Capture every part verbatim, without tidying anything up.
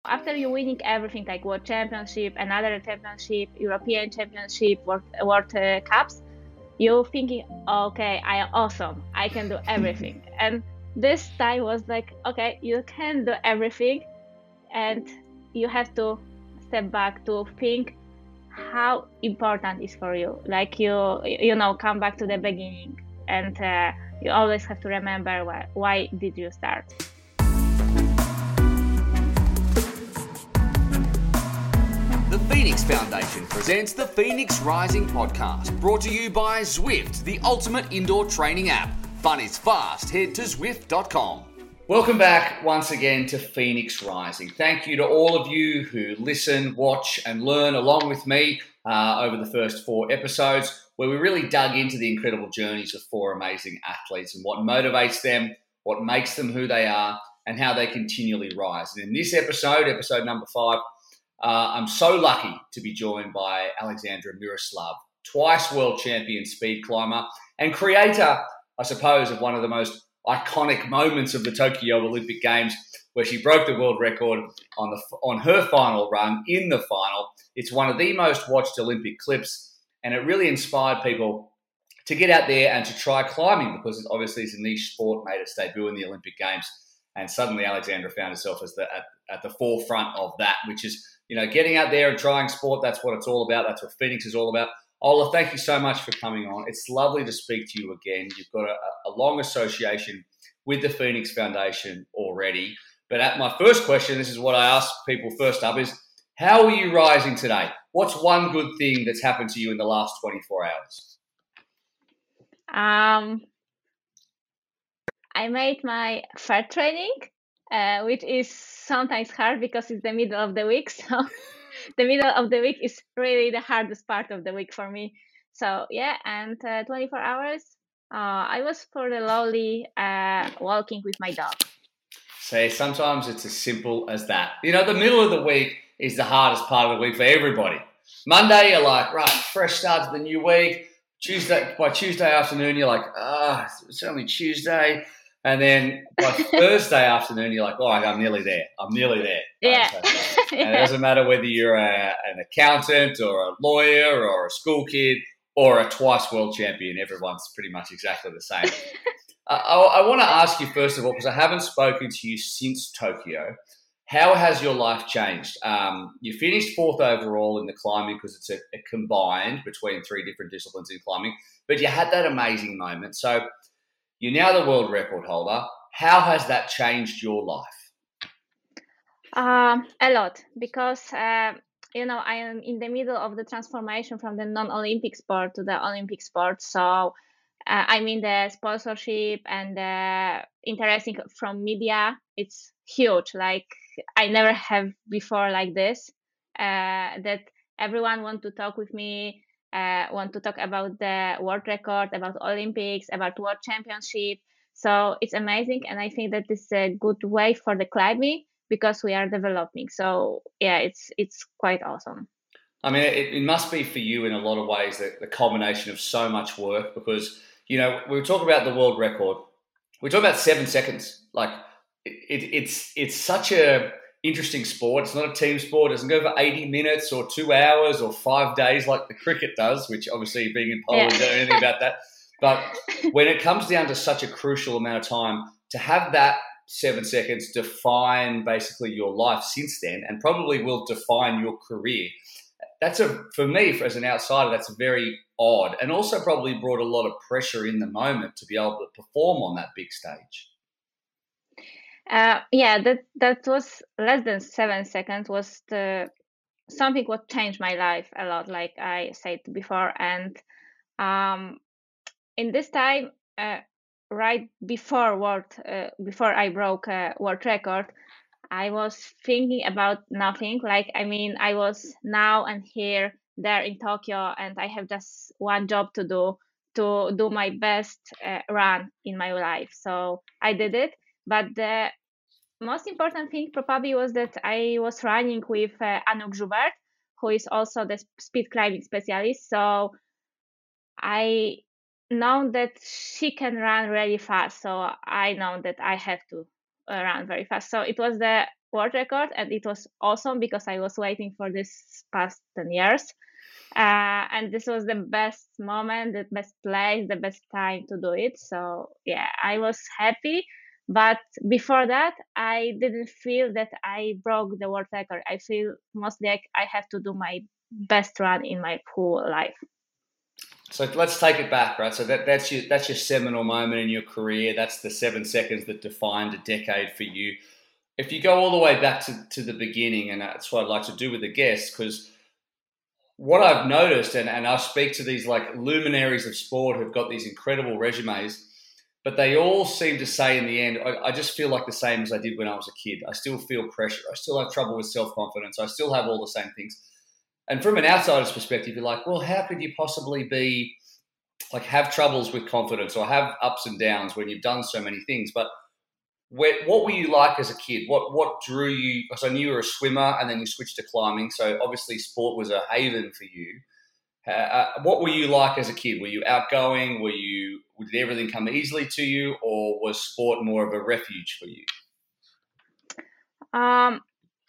after you winning everything like World Championship, another championship, European Championship, World, World uh, Cups, you're thinking, okay, I am awesome. I can do everything. And this time was like, okay, you can do everything, and you have to step back to think how important is for you. Like you, you know, come back to the beginning, and uh, you always have to remember why, why did you start. The Phoenix Foundation presents the Phoenix Rising podcast, brought to you by Zwift, the ultimate indoor training app. Fun is fast. Head to Zwift dot com. Welcome back once again to Phoenix Rising. Thank you to all of you who listen, watch and learn along with me uh, over the first four episodes, where we really dug into the incredible journeys of four amazing athletes and what motivates them, what makes them who they are, and how they continually rise. And in this episode, episode number five, Uh, I'm so lucky to be joined by Alexandra Miroslav, twice world champion speed climber and creator, I suppose, of one of the most iconic moments of the Tokyo Olympic Games, where she broke the world record on the on her final run in the final. It's one of the most watched Olympic clips, and it really inspired people to get out there and to try climbing, because it obviously is a niche sport, made its debut in the Olympic Games. And suddenly Alexandra found herself as the at, at the forefront of that, which is, you know, getting out there and trying sport. That's what it's all about. That's what Phoenix is all about. Ola, thank you so much for coming on. It's lovely to speak to you again. You've got a, a long association with the Phoenix Foundation already. But at my first question, this is what I ask people first up, is how are you rising today? What's one good thing that's happened to you in the last twenty-four hours? Um, I made my third training, uh, which is sometimes hard because it's the middle of the week. So the middle of the week is really the hardest part of the week for me. So yeah, and uh, twenty-four hours, uh, I was for the lowly uh, walking with my dog. See, sometimes it's as simple as that. You know, the middle of the week is the hardest part of the week for everybody. Monday, you're like, right, fresh start to the new week. Tuesday, by Tuesday afternoon, you're like, ah, oh, it's only Tuesday. And then by Thursday afternoon, you're like, all right, I'm nearly there. I'm nearly there. Yeah. Right, so, and it doesn't matter whether you're a, an accountant or a lawyer or a school kid or a twice world champion. Everyone's pretty much exactly the same. uh, I, I want to ask you, first of all, because I haven't spoken to you since Tokyo, how has your life changed? Um, you finished fourth overall in the climbing, because it's a, a combined between three different disciplines in climbing, but you had that amazing moment. So you're now the world record holder. How has that changed your life? Um, a lot, because, uh, you know, I am in the middle of the transformation from the non-Olympic sport to the Olympic sport. So uh, I mean, the sponsorship and the interesting from media, it's huge. Like I never have before like this, uh, that everyone want to talk with me, uh, want to talk about the world record, about Olympics, about world championship. So it's amazing. And I think that this is a good way for the climbing, because we are developing. So yeah, it's it's quite awesome. I mean, it, it must be for you in a lot of ways, the, the culmination of so much work, because, you know, we were talking about the world record. We're talking about seven seconds. Like it, it, it's it's such a interesting sport. It's not a team sport. It doesn't go for eighty minutes or two hours or five days like the cricket does, which obviously being in Poland, yeah. Don't know anything about that. But when it comes down to such a crucial amount of time, to have that seven seconds define basically your life since then, and probably will define your career. That's a, for me, for, as an outsider, that's very odd, and also probably brought a lot of pressure in the moment to be able to perform on that big stage. Uh, yeah, that that was less than seven seconds. Was the something what changed my life a lot, like I said before, and um, in this time. Uh, right before world uh, before I broke a world record, I was thinking about nothing. Like I mean, I was now and here there in Tokyo, and I have just one job to do, to do my best uh, run in my life. So I did it. But the most important thing probably was that I was running with uh, Anouk Joubert, who is also the speed climbing specialist. So I know that she can run really fast, so I know that I have to uh, run very fast. So it was the world record, and it was awesome because I was waiting for this past ten years. Uh, and this was the best moment, the best place, the best time to do it. So yeah, I was happy. But before that, I didn't feel that I broke the world record. I feel mostly like I have to do my best run in my whole life. So let's take it back, right? So that, that's your that's your seminal moment in your career. That's the seven seconds that defined a decade for you. If you go all the way back to, to the beginning, and that's what I'd like to do with the guests, because what I've noticed, and, and I speak to these like luminaries of sport who've got these incredible resumes, but they all seem to say in the end, I, I just feel like the same as I did when I was a kid. I still feel pressure. I still have trouble with self-confidence. I still have all the same things. And from an outsider's perspective, you're like, well, how could you possibly be like have troubles with confidence or have ups and downs when you've done so many things? But where, what were you like as a kid? What what drew you? Because I knew you were a swimmer and then you switched to climbing. So obviously sport was a haven for you. Uh, what were you like as a kid? Were you outgoing? Were you did everything come easily to you, or was sport more of a refuge for you? Um,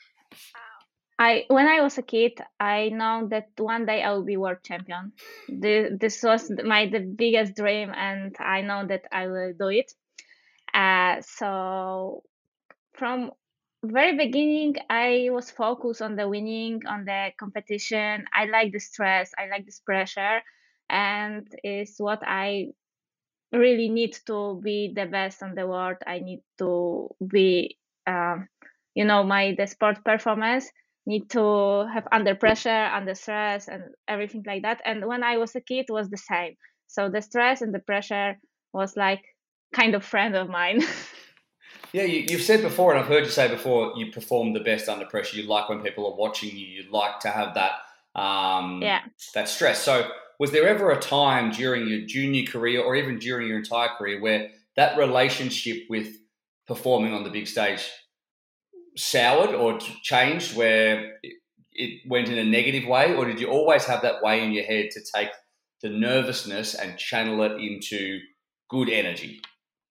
I when I was a kid, I know that one day I will be world champion. The, this was my the biggest dream, and I know that I will do it. Uh, so from very beginning, I was focused on the winning, on the competition. I like the stress, I like this pressure, and it's what I really need to be the best on the world. I need to be, um, you know, my the sport performance need to have under pressure, under stress, and everything like that. And when I was a kid, it was the same. So the stress and the pressure was like kind of friend of mine. Yeah, you, you've said before, and I've heard you say before, you perform the best under pressure. You like when people are watching you. You like to have that um, Yeah. that stress. So, was there ever a time during your junior career, or even during your entire career, where that relationship with performing on the big stage soured or changed, where it, it went in a negative way, or did you always have that way in your head to take the nervousness and channel it into good energy?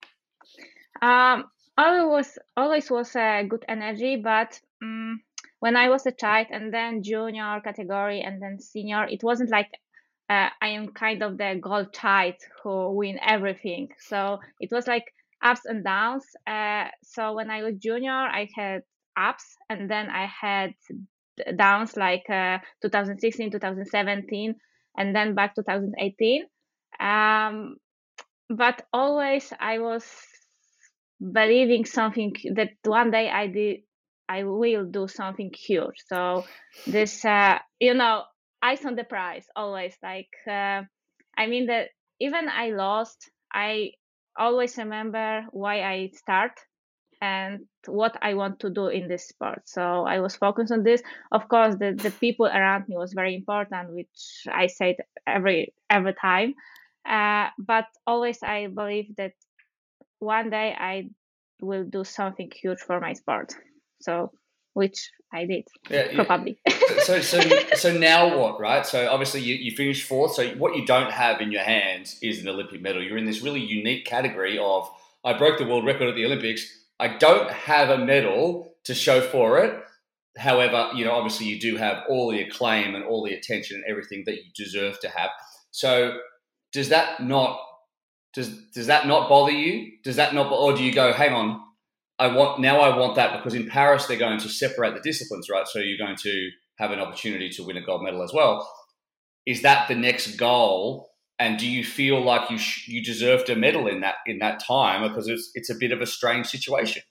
Um, always always was a good energy, but um, when I was a child and then junior category and then senior, it wasn't like uh, I am kind of the gold child who win everything. So it was like ups and downs. Uh, so when I was junior, I had ups, and then I had downs like uh, twenty sixteen, twenty seventeen, and then back twenty eighteen. Um, but always I was believing something that one day I did, I will do something huge. So this, uh, you know, eyes on the prize always. Like, uh, I mean that even I lost, I always remember why I start and what I want to do in this sport. So I was focused on this. Of course, the, the people around me was very important, which I said every every time. Uh, but always I believe that one day I will do something huge for my sport. So, which I did, Yeah, yeah. probably. so, so, so now what, right? So obviously you, you finished fourth. So what you don't have in your hands is an Olympic medal. You're in this really unique category of, I broke the world record at the Olympics. I don't have a medal to show for it. However, you know, obviously you do have all the acclaim and all the attention and everything that you deserve to have. So does that not does does that not bother you? Does that not, or do you go, hang on, I want now I want that, because in Paris they're going to separate the disciplines, right? So you're going to have an opportunity to win a gold medal as well. Is that the next goal? And do you feel like you sh- you deserved a medal in that in that time, because it's it's a bit of a strange situation?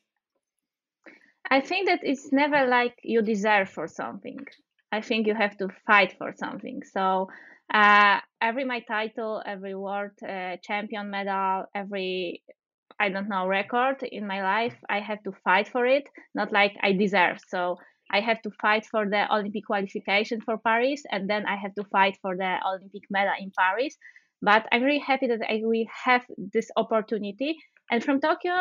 I think that it's never like you deserve for something. I think you have to fight for something. So uh, every my title, every world uh, champion medal, every I don't know record in my life, I have to fight for it. Not like I deserve. So I have to fight for the Olympic qualification for Paris, and then I have to fight for the Olympic medal in Paris. But I'm really happy that I, we have this opportunity. And from Tokyo,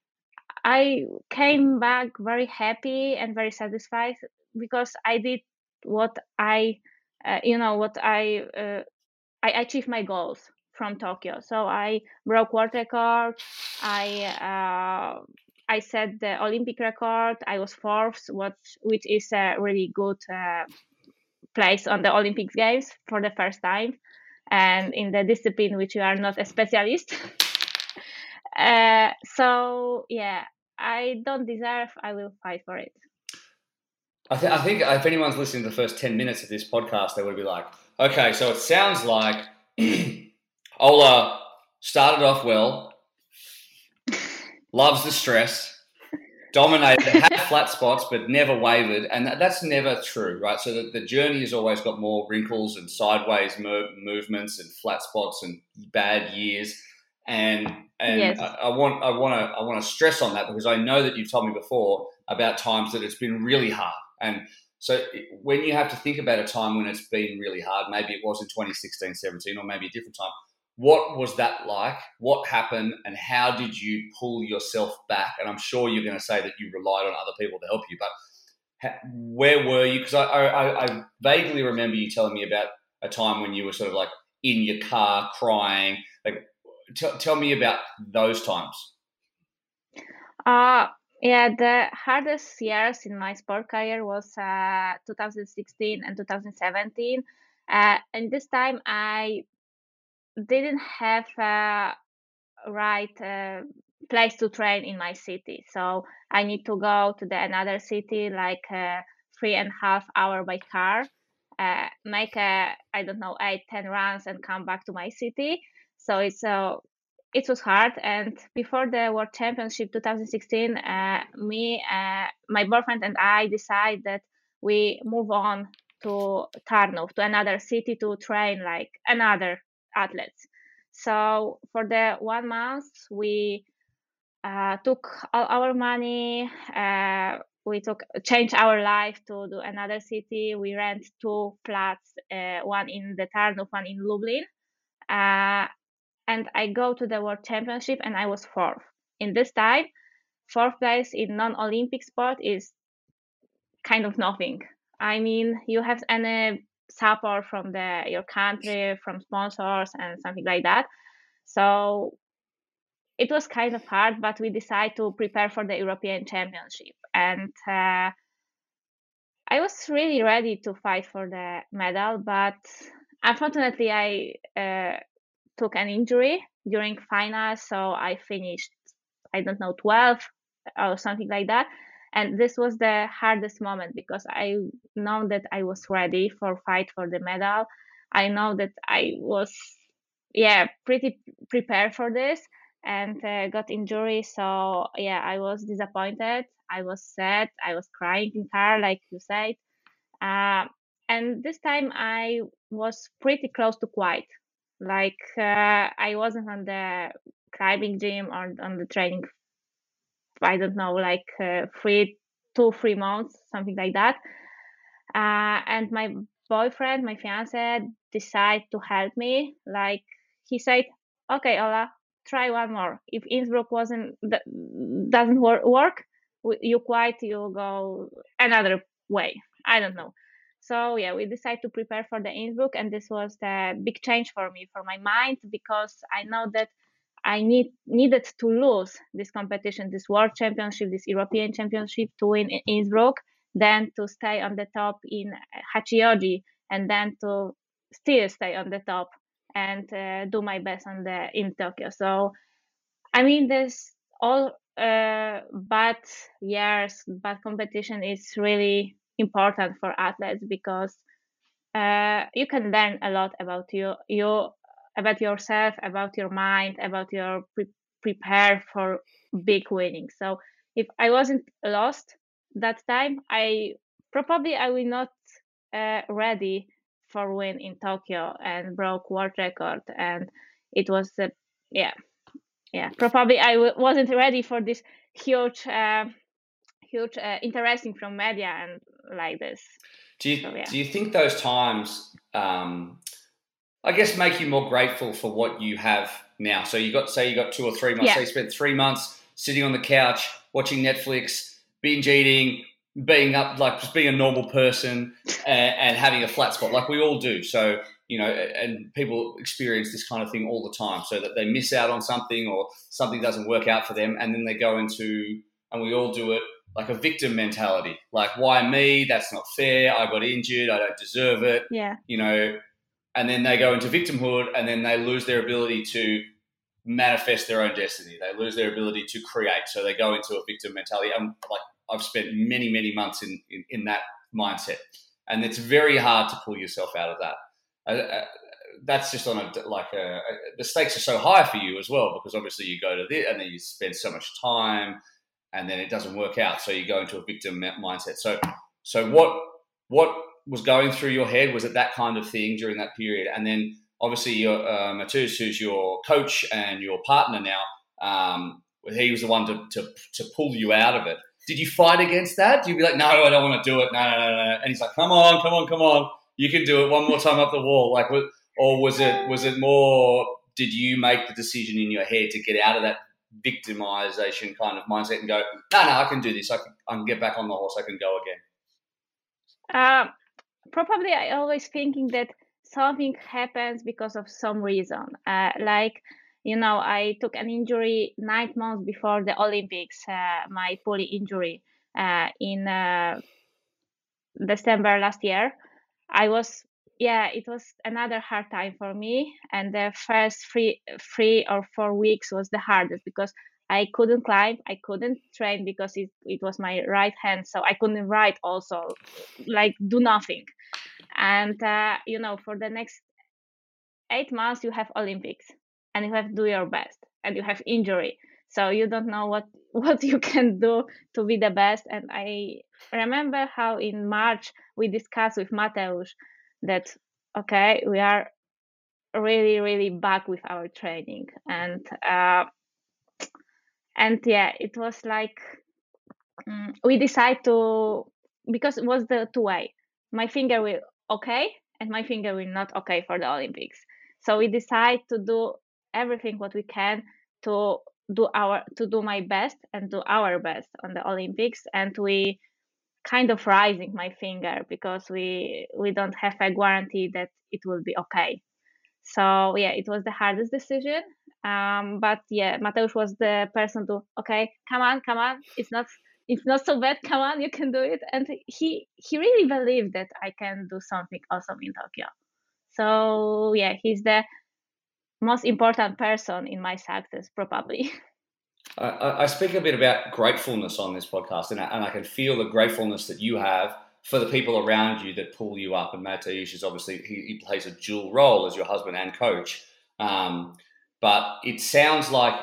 I came back very happy and very satisfied because I did what I, uh, you know, what I, uh, I achieved my goals from Tokyo. So I broke world record. I uh, I set the Olympic record. I was fourth, what which is a really good uh, place on the Olympic Games for the first time, and in the discipline which you are not a specialist. uh, so yeah, I don't deserve. I will fight for it. I, th- I think if anyone's listening to the first ten minutes of this podcast, they would be like, okay, so it sounds like Ola started off well, loves the stress, dominated, had flat spots, but never wavered. And that, that's never true, right? So the, the journey has always got more wrinkles and sideways mo- movements and flat spots and bad years. And and Yes. I, I want I want to I want to stress on that, because I know that you've told me before about times that it's been really hard. And so when you have to think about a time when it's been really hard, maybe it was in twenty sixteen, seventeen, or maybe a different time, what was that like? What happened, and how did you pull yourself back? And I'm sure you're going to say that you relied on other people to help you, but where were you? Because I, I, I vaguely remember you telling me about a time when you were sort of like in your car crying. Like, t- tell me about those times. Uh, yeah, the hardest years in my sport career was uh, two thousand sixteen and two thousand seventeen. Uh, and this time I didn't have a right uh, place to train in my city. So I need to go to the another city, like uh, three and a half hour by car, uh, make a, I don't know, eight, ten runs and come back to my city. So it's uh, it was hard. And before the World Championship twenty sixteen, uh, me, uh, my boyfriend and I decided that we move on to Tarnów, to another city, to train like another athletes. So for the one month, we uh, took all our money. Uh, we took changed our life to, to another city. We rent two flats, uh, one in the Tarnów, one in Lublin. Uh, and I go to the World Championship, and I was fourth. In this time, fourth place in non-Olympic sport is kind of nothing. I mean, you have any support from the your country, from sponsors, and something like that. So it was kind of hard, but we decided to prepare for the European Championship. And uh, I was really ready to fight for the medal, but unfortunately, I uh, took an injury during finals, so I finished, I don't know, twelfth or something like that. And this was the hardest moment, because I know that I was ready for fight for the medal. I know that I was, yeah, pretty prepared for this, and uh, got injury. So yeah, I was disappointed. I was sad. I was crying in car, like you said. Uh, and this time I was pretty close to quit. Like uh, I wasn't on the climbing gym or on the training. I don't know, like uh, three, two, three months, something like that. Uh, and my boyfriend, my fiance, decided to help me. Like he said, "Okay, Ola, try one more. If Innsbruck wasn't doesn't wor- work, you quit. You go another way. I don't know." So yeah, we decided to prepare for the Innsbruck, and this was the big change for me, for my mind, because I know that I need needed to lose this competition, this World Championship, this European Championship, to win in Innsbruck, then to stay on the top in Hachioji, and then to still stay on the top and uh, do my best on the in Tokyo. So I mean, there's all uh, bad years, bad competition is really important for athletes, because uh, you can learn a lot about you, you about yourself, about your mind, about your pre- prepare for big winning. So if I wasn't lost that time, I probably I will not uh, ready for win in Tokyo and broke world record, and it was uh, yeah yeah probably I w- wasn't ready for this huge uh, huge uh, interesting from media and like this. Do you So yeah. do you think those times, um, I guess, make you more grateful for what you have now? So you got, say, you got two or three months. Yeah. So you spent three months sitting on the couch watching Netflix, binge eating, being up, like just being a normal person, and, and having a flat spot, like we all do. So you know, and people experience this kind of thing all the time, so that they miss out on something or something doesn't work out for them, and then they go into and we all do it, like a victim mentality. Like, why me? That's not fair. I got injured. I don't deserve it. Yeah. You know, and then they go into victimhood, and then they lose their ability to manifest their own destiny. They lose their ability to create. So they go into a victim mentality. And like, I've spent many, many months in, in, in that mindset, and it's very hard to pull yourself out of that. Uh, that's just on a, like a, a, the stakes are so high for you as well, because obviously you go to this and then you spend so much time and then it doesn't work out. So you go into a victim mindset. So, so what, what was going through your head? Was it that kind of thing during that period? And then obviously your, uh, Matus, who's your coach and your partner now, um, he was the one to, to, to pull you out of it. Did you fight against that? You'd be like, no, I don't want to do it. No, no, no, no. And he's like, come on, come on, come on. You can do it one more time up the wall. Like, or was it, was it more, did you make the decision in your head to get out of that victimization kind of mindset and go, no, no, I can do this. I can, I can get back on the horse. I can go again. Uh, probably I always thinking that something happens because of some reason. Uh, like, you know, I took an injury nine months before the Olympics, uh, my pulley injury uh, in uh, December last year. I was, yeah, it was another hard time for me. And the first three, three or four weeks was the hardest because I couldn't climb, I couldn't train because it, it was my right hand. So I couldn't write also, like do nothing. And, uh, you know, for the next eight months, you have Olympics. And you have to do your best, and you have injury, so you don't know what what you can do to be the best. And I remember how in March we discussed with Mateusz that okay, we are really really back with our training, and uh, and yeah, it was like um, we decided to, because it was the two way. My finger will okay, and my finger will not okay for the Olympics. So we decide to do everything what we can to do our to do my best and do our best on the Olympics, and we kind of rising my finger because we we don't have a guarantee that it will be okay. So yeah, it was the hardest decision. Um, but yeah, Mateusz was the person to okay, come on, come on, it's not it's not so bad, come on, you can do it. And he he really believed that I can do something awesome in Tokyo. So yeah, he's the most important person in my success, probably. I, I speak a bit about gratefulness on this podcast, and I, and I can feel the gratefulness that you have for the people around you that pull you up. And Mateusz is obviously, he, he plays a dual role as your husband and coach. Um, but it sounds like,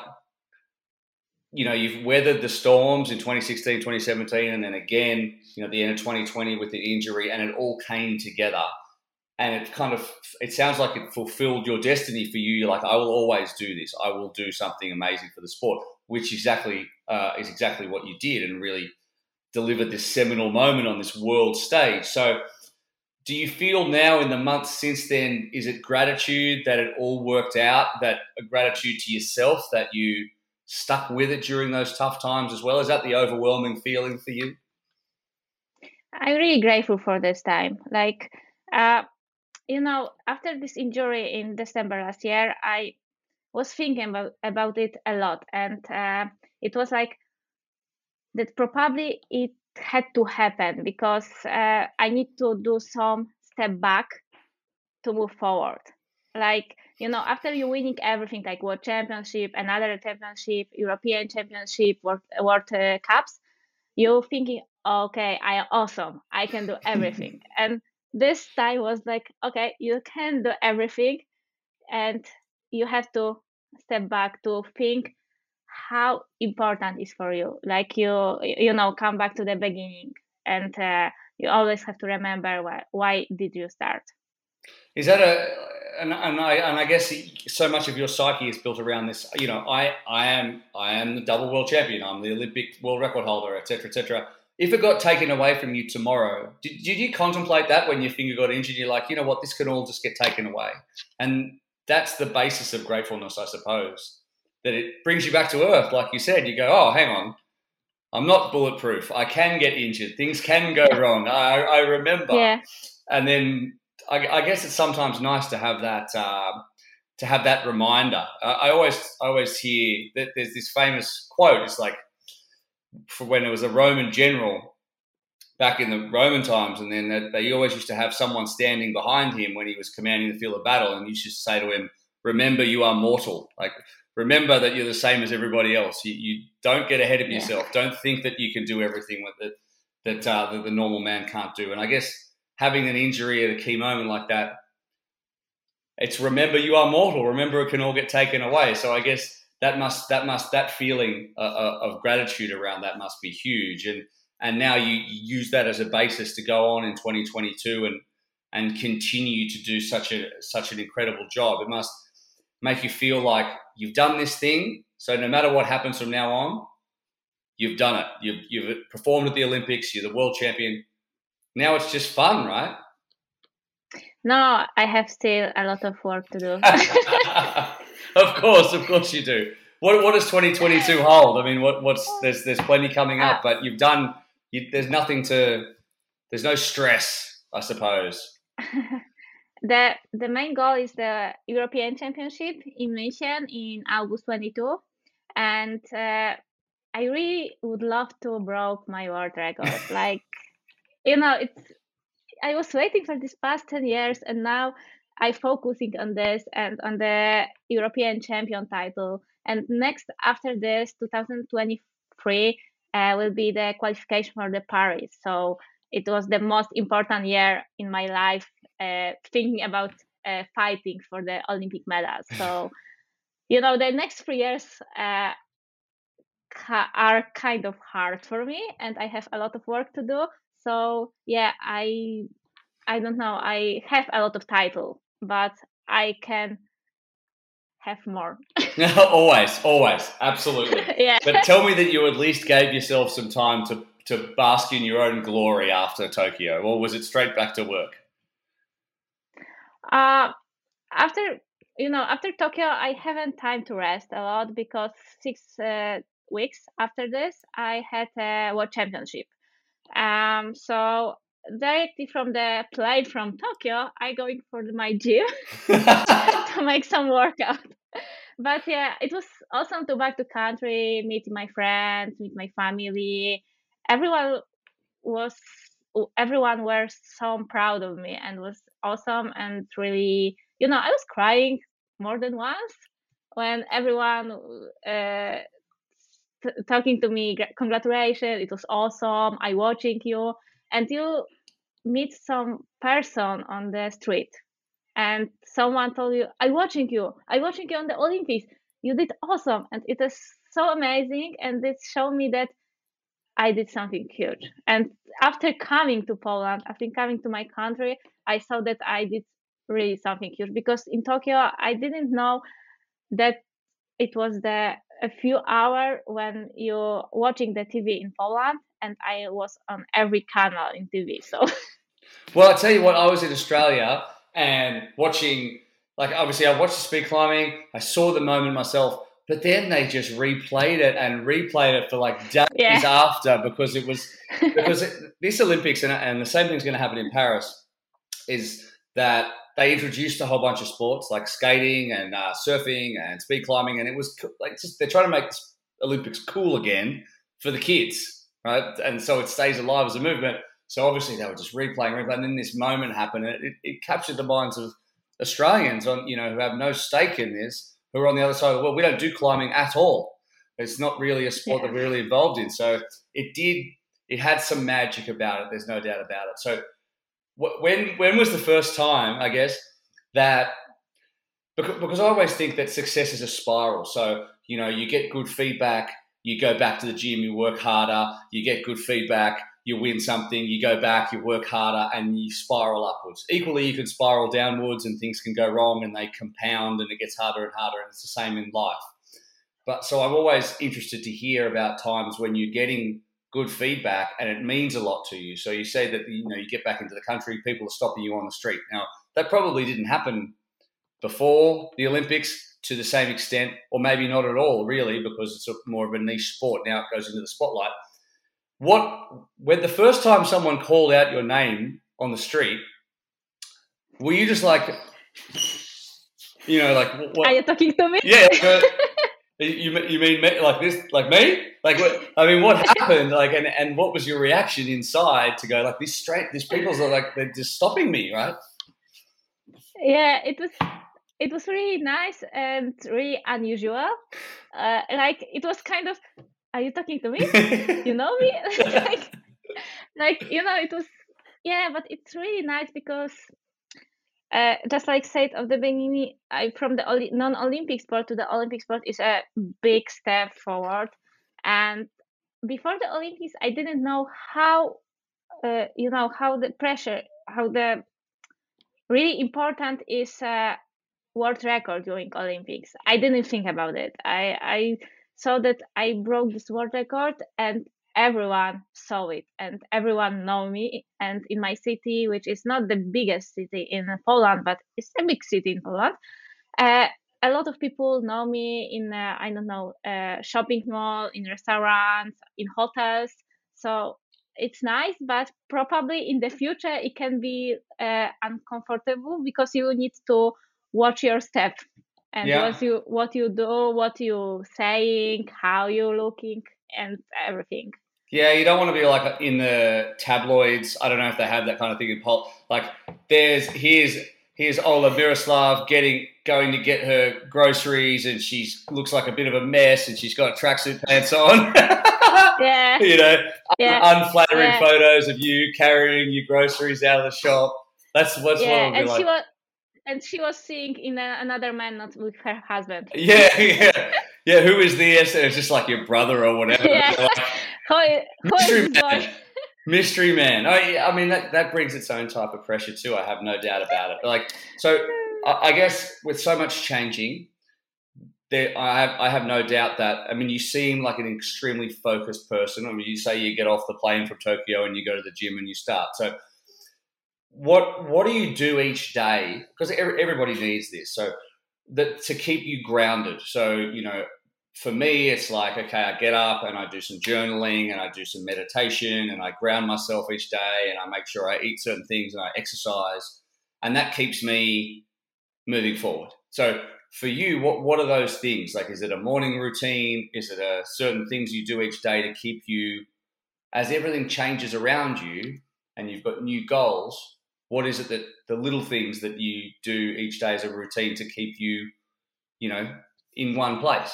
you know, you've weathered the storms in twenty sixteen, twenty seventeen, and then again, you know, at the end of twenty twenty with the injury, and it all came together. And it kind of, it sounds like it fulfilled your destiny for you. You're like, I will always do this. I will do something amazing for the sport, which exactly uh, is exactly what you did, and really delivered this seminal moment on this world stage. So do you feel now in the months since then, is it gratitude that it all worked out, that a gratitude to yourself that you stuck with it during those tough times as well? Is that the overwhelming feeling for you? I'm really grateful for this time. Like, uh, you know, after this injury in December last year, I was thinking about, about it a lot. And uh, it was like that probably it had to happen because uh, I need to do some step back to move forward. Like, you know, after you winning everything, like World Championship, another championship, European Championship, World, World uh, Cups, you're thinking, okay, I am awesome. I can do everything. And this time was like, okay, you can do everything, and you have to step back to think how important is for you. Like you, you know, come back to the beginning, and uh, you always have to remember why, why did you start. Is that a, and, and I and I guess so much of your psyche is built around this. You know, I I am I am the double world champion. I'm the Olympic world record holder, et cetera, et cetera. If it got taken away from you tomorrow, did, did you contemplate that when your finger got injured? You're like, you know what, this can all just get taken away. And that's the basis of gratefulness, I suppose, that it brings you back to earth. Like you said, you go, oh, hang on, I'm not bulletproof. I can get injured. Things can go wrong. I, I remember. Yeah. And then I, I guess it's sometimes nice to have that uh, to have that reminder. I, I always I always hear that there's this famous quote. It's like, for when it was a Roman general back in the Roman times, and then they, they always used to have someone standing behind him when he was commanding the field of battle, and he used to say to him, "Remember, you are mortal. Like, remember that you're the same as everybody else. You, you don't get ahead of Yeah. yourself. Don't think that you can do everything with it that uh, that the normal man can't do." And I guess having an injury at a key moment like that, it's remember you are mortal. Remember it can all get taken away. So I guess that must that must that feeling uh, of gratitude around that must be huge. And and now you, you use that as a basis to go on in twenty twenty-two and and continue to do such a such an incredible job. It must make you feel like you've done this thing. So no matter what happens from now on, you've done it. You've you've performed at the Olympics. You're the world champion. Now it's just fun, right? No, I have still a lot of work to do. Of course, of course you do. What what does twenty twenty-two hold? I mean, what what's there's there's plenty coming up, but you've done. You, there's nothing to. There's no stress, I suppose. the The main goal is the European Championship in München in August twenty-two, and uh, I really would love to break my world record. Like, you know, it's. I was waiting for this past ten years, and now I'm focusing on this and on the European champion title. And next, after this, twenty twenty-three uh, will be the qualification for the Paris. So it was the most important year in my life, uh, thinking about uh, fighting for the Olympic medals. So, you know, the next three years uh, ca- are kind of hard for me, and I have a lot of work to do. So yeah, I I don't know. I have a lot of title, but I can have more. always, always, absolutely. Yeah. But tell me that you at least gave yourself some time to to bask in your own glory after Tokyo, or was it straight back to work? Uh after you know after Tokyo, I haven't time to rest a lot because six uh, weeks after this, I had a world championship. Um, so directly from the plane from Tokyo, I going for my gym to make some workout. But yeah, it was awesome to back to country, meet my friends, meet my family. Everyone was everyone were so proud of me and was awesome and really, you know, I was crying more than once when everyone uh, t- talking to me, "Gra- congratulations, it was awesome, I watching you," and you meet some person on the street and someone told you, "I watching you, I watching you on the Olympics, you did awesome," and it is so amazing, and it showed me that I did something huge. And after coming to Poland, after coming to my country, I saw that I did really something huge, because in Tokyo I didn't know that it was the a few hour when you're watching the T V in Poland, and I was on every channel in T V. So Well, I tell you what, I was in Australia and watching, like, obviously I watched the speed climbing, I saw the moment myself, but then they just replayed it and replayed it for like days yeah, after, because it was, because it, this Olympics, and, and the same thing's going to happen in Paris, is that they introduced a whole bunch of sports like skating and uh, surfing and speed climbing, and it was co- like just they're trying to make the Olympics cool again for the kids, right? And so it stays alive as a movement. So obviously they were just replaying, replaying, and then this moment happened, and it, it captured the minds of Australians on you know who have no stake in this, who are on the other side of the world. We don't do climbing at all. It's not really a sport yeah, that we're really involved in. So it did, it had some magic about it. There's no doubt about it. So when when was the first time, I guess, that because, because I always think that success is a spiral. So, you know, you get good feedback, you go back to the gym, you work harder, you get good feedback, you win something, you go back, you work harder, and you spiral upwards. Equally, you can spiral downwards and things can go wrong and they compound and it gets harder and harder, and it's the same in life. But so I'm always interested to hear about times when you're getting good feedback and it means a lot to you. So you say that, you know, you get back into the country, people are stopping you on the street. Now, that probably didn't happen before the Olympics to the same extent, or maybe not at all, really, because it's a, more of a niche sport. Now it goes into the spotlight. What, when the first time someone called out your name on the street, were you just like, you know, like, what? Are you talking to me? Yeah. You you mean me, like this, like me? Like what? I mean, what happened? Like, and, and what was your reaction inside to go like this? Straight, these people's are like they're just stopping me, right? Yeah, it was it was really nice and really unusual. Uh, like it was kind of, are you talking to me? You know me? like, like you know, it was yeah, but it's really nice because. Uh, just like said of the beginning, I, from the Oli- non-Olympic sport to the Olympic sport is a big step forward. And before the Olympics, I didn't know how, uh, you know, how the pressure, how the really important is a world record during Olympics. I didn't think about it. I I saw that I broke this world record, and everyone saw it, and everyone know me. And in my city, which is not the biggest city in Poland, but it's a big city in Poland, uh, a lot of people know me in uh, I don't know, uh, shopping mall, in restaurants, in hotels. So it's nice, but probably in the future it can be uh, uncomfortable because you need to watch your step and Yeah. what you what you do, what you saying, how you looking, and everything. Yeah, you don't want to be like in the tabloids. I don't know if they have that kind of thing in Pol. Like, there's here's here's Ola Miroslav getting going to get her groceries, and she looks like a bit of a mess, and she's got tracksuit pants on. Yeah, you know, yeah, unflattering yeah. photos of you carrying your groceries out of the shop. That's what's Yeah, what it'll be and like. she was and she was seeing in a, another man, not with her husband. Yeah, yeah, yeah. Who is this? It's just like your brother or whatever. Yeah. Like, who, who mystery is this man. boy? Mystery man. I, I mean, that, that brings its own type of pressure too. I have no doubt about it. Like, so I, I guess with so much changing, there I have I have no doubt that. I mean, you seem like an extremely focused person. I mean, you say you get off the plane from Tokyo and you go to the gym and you start. So, what what do you do each day? Because everybody needs this. So that to keep you grounded. So you know. For me, it's like, okay, I get up and I do some journaling and I do some meditation and I ground myself each day and I make sure I eat certain things and I exercise, and that keeps me moving forward. So for you, what, what are those things? Like, is it a morning routine? Is it a certain things you do each day to keep you, as everything changes around you and you've got new goals, what is it that the little things that you do each day as a routine to keep you, you know, in one place?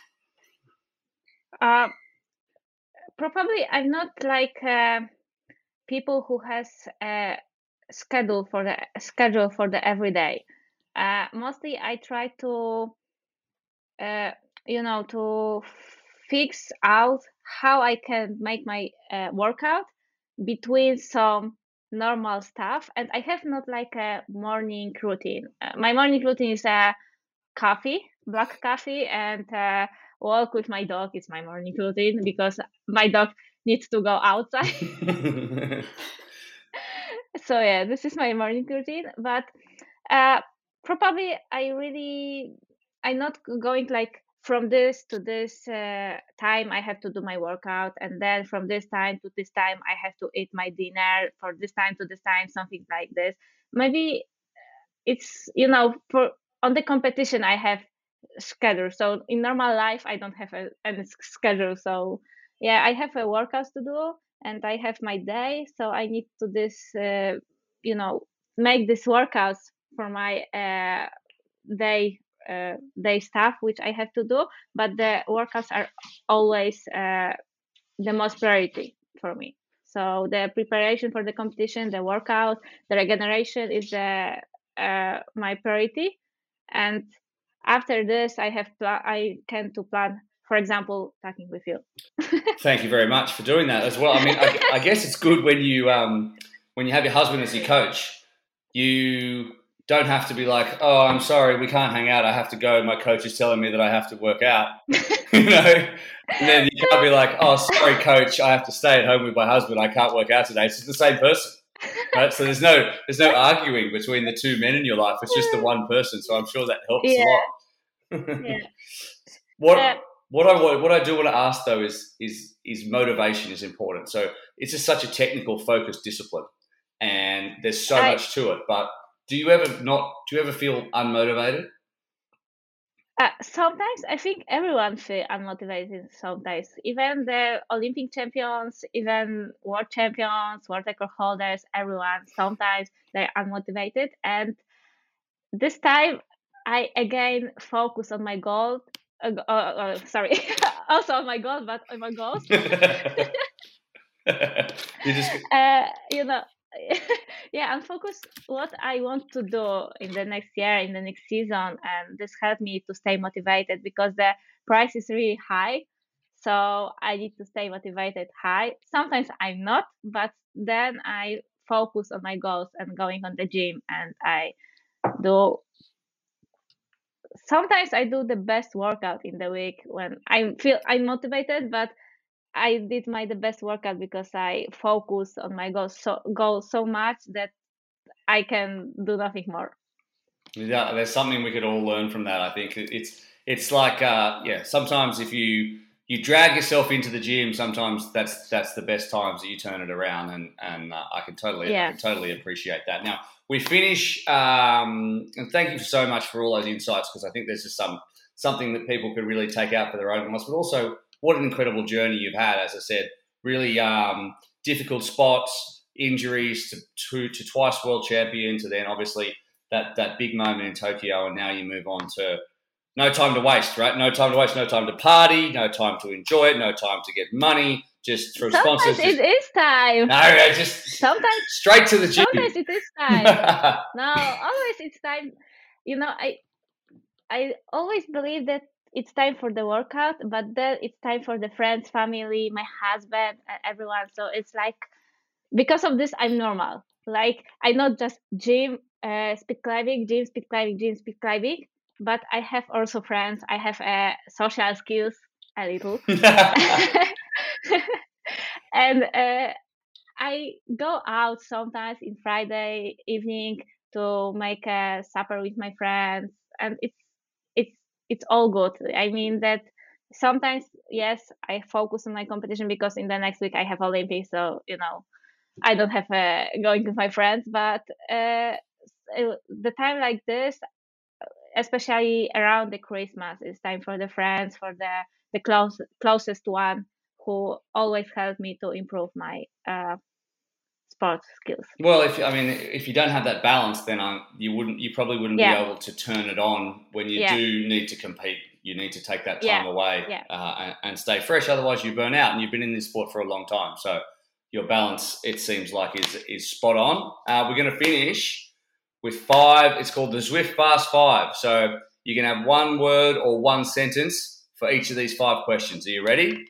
Uh, probably I'm not like uh, people who has a schedule for the schedule for the everyday. Uh, mostly I try to, uh, you know, to fix out how I can make my uh, workout between some normal stuff, and I have not like a morning routine. Uh, my morning routine is a coffee, black coffee, and uh, walk with my dog is my morning routine because my dog needs to go outside. So yeah, this is my morning routine. But uh, probably I really I'm not going like from this to this uh, time I have to do my workout, and then from this time to this time I have to eat my dinner. For this time to this time, something like this. Maybe it's you know for on the competition I have schedule. So in normal life I don't have a, any schedule. So yeah, I have a workouts to do and I have my day. So I need to this uh, you know make this workouts for my uh, day uh, day stuff which I have to do. But the workouts are always uh, the most priority for me. So the preparation for the competition, the workout, the regeneration is the uh, my priority. And after this, I have pl- I can to plan, for example, talking with you. Thank you very much for doing that as well. I mean, I, I guess it's good when you um, when you have your husband as your coach. You don't have to be like, oh, I'm sorry, we can't hang out. I have to go. My coach is telling me that I have to work out. you know, and then you can't be like, oh, sorry, coach, I have to stay at home with my husband. I can't work out today. It's just the same person, right? So there's no there's no arguing between the two men in your life. It's just the one person. So I'm sure that helps Yeah. a lot. Yeah. What Uh, what I what I do want to ask though is is is motivation is important. So it's just such a technical focused discipline, and there's so I- much to it. But do you ever not? Do you ever feel unmotivated? Uh, sometimes I think everyone feel unmotivated. Sometimes even the Olympic champions, even world champions, world record holders, everyone sometimes they're unmotivated. And this time, I again focus on my goal. Uh, uh, uh, sorry, also on my goal, but on my goals. you just uh, you know, yeah, and focus what I want to do in the next year, in the next season, and this helped me to stay motivated because the price is really high. So I need to stay motivated high. Sometimes I'm not, but then I focus on my goals and going on the gym, and I do. Sometimes I do the best workout in the week when I feel I'm motivated, but I did my the best workout because I focus on my goals so goals so much that I can do nothing more. Yeah, there's something we could all learn from that. I think it's it's like uh, yeah. Sometimes if you you drag yourself into the gym, sometimes that's that's the best times that you turn it around, and and uh, I can totally Yeah. I can totally appreciate that. Now we finish, um, and thank you so much for all those insights, because I think there's just some something that people could really take out for their own lives, but also what an incredible journey you've had. As I said, really um, difficult spots, injuries to, to to twice world champion, to then obviously that that big moment in Tokyo, and now you move on to no time to waste, right? No time to waste, no time to party, no time to enjoy it, no time to get money, just through Sometimes sponsors. it Just, is time. no, just Sometimes straight to the gym. sometimes it is time. No, always it's time. You know, I I always believe that it's time for the workout, but then it's time for the friends, family, my husband, and everyone. So it's like because of this, I'm normal. Like I not just gym, uh, speed climbing, gym, speed climbing, gym, speed climbing, but I have also friends. I have uh, social skills a little, and uh, I go out sometimes in Friday evening to make a supper with my friends, and it's it's it's all good. I mean that sometimes yes, I focus on my competition because in the next week I have Olympics, so you know I don't have uh, going with my friends. But uh, s- the time like this, especially around the Christmas, is time for the friends, for the the close closest one who always help me to improve my uh, sports skills. Well, if I mean, if you don't have that balance, then um, you wouldn't, you probably wouldn't Yeah. be able to turn it on when you Yeah. do need to compete. You need to take that Yeah. time away Yeah. uh, and, and stay fresh. Otherwise, you burn out. And you've been in this sport for a long time, so your balance, it seems like, is is spot on. Uh, we're going to finish with five. It's called the Zwift Fast Five. So you can have one word or one sentence for each of these five questions. Are you ready?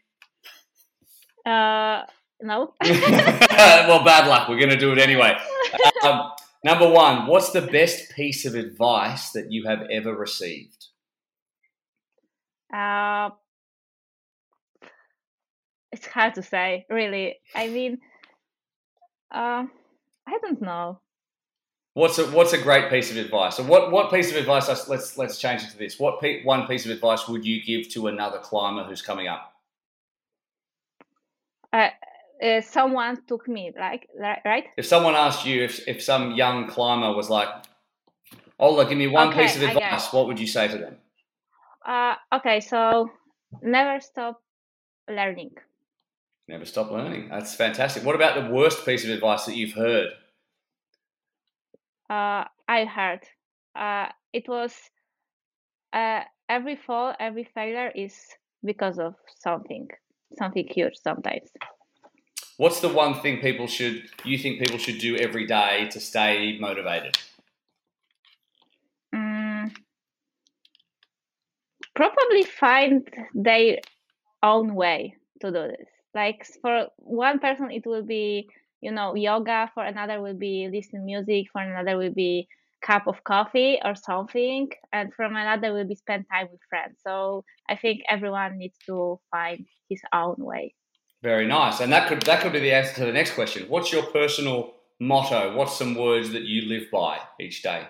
Uh, no. Well, bad luck. We're going to do it anyway. Um, number one, what's the best piece of advice that you have ever received? uh, it's hard to say, really. I mean, uh, I don't know. What's a what's a great piece of advice? So what, what piece of advice? Let's let's change it to this. What pe- one piece of advice would you give to another climber who's coming up? Uh, uh, someone took me, like, li- right? If someone asked you, if if some young climber was like, "Oh, look, give me one Okay, piece of I get advice," what would you say to them? Uh, okay, so never stop learning. Never stop learning. That's fantastic. What about the worst piece of advice that you've heard? Uh, I heard. Uh, it was uh, every fall, every failure is because of something, something huge sometimes. What's the one thing people should you think people should do every day to stay motivated? Mm, probably find their own way to do this. Like for one person, it will be, you know, yoga. For another, will be listen music. For another, will be cup of coffee or something. And from another, will be spend time with friends. So I think everyone needs to find his own way. Very nice. And that could that could be the answer to the next question. What's your personal motto? What's some words that you live by each day?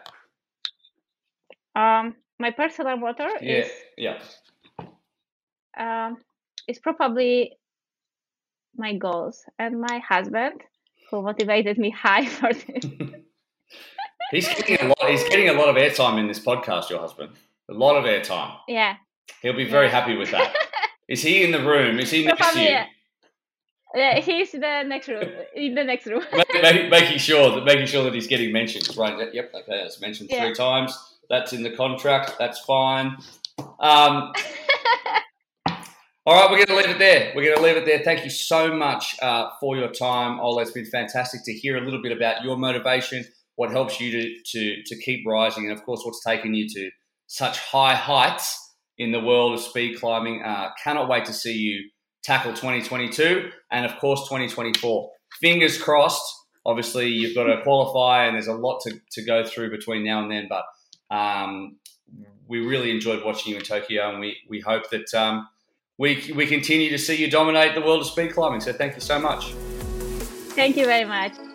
Um, my personal motto Yeah, is yeah. um, is probably my goals and my husband who motivated me high for this. He's getting a lot. He's getting a lot of airtime in this podcast. Your husband. A lot of airtime. Yeah. He'll be very Yeah. happy with that. Is he in the room? Is he next to Probably, you? yeah. Yeah, he's the next room. In the next room. Ma- ma- making sure that making sure that he's getting mentioned. Right. Yep. Okay. That's mentioned Yeah. three times. That's in the contract. That's fine. Um, all right. We're going to leave it there. We're going to leave it there. Thank you so much uh, for your time, Ola. It's been fantastic to hear a little bit about your motivation, what helps you to to to keep rising, and of course, what's taken you to such high heights in the world of speed climbing. Uh, cannot wait to see you tackle twenty twenty-two and of course twenty twenty-four. Fingers crossed. Obviously, you've got to qualify, and there's a lot to, to go through between now and then. But um, we really enjoyed watching you in Tokyo, and we we hope that um, we we continue to see you dominate the world of speed climbing. So thank you so much. Thank you very much.